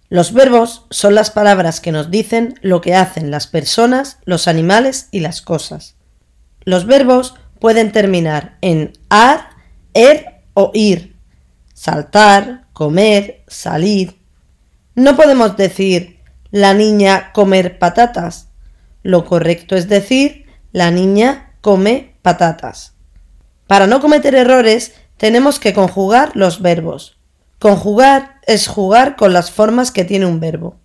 Los verbos son las palabras que nos dicen lo que hacen las personas, los animales y las cosas. Los verbos pueden terminar en ar, er o ir, saltar, comer, salir. No podemos decir la niña comer patatas. Lo correcto es decir la niña come patatas. Para no cometer errores tenemos que conjugar los verbos. Conjugar es jugar con las formas que tiene un verbo.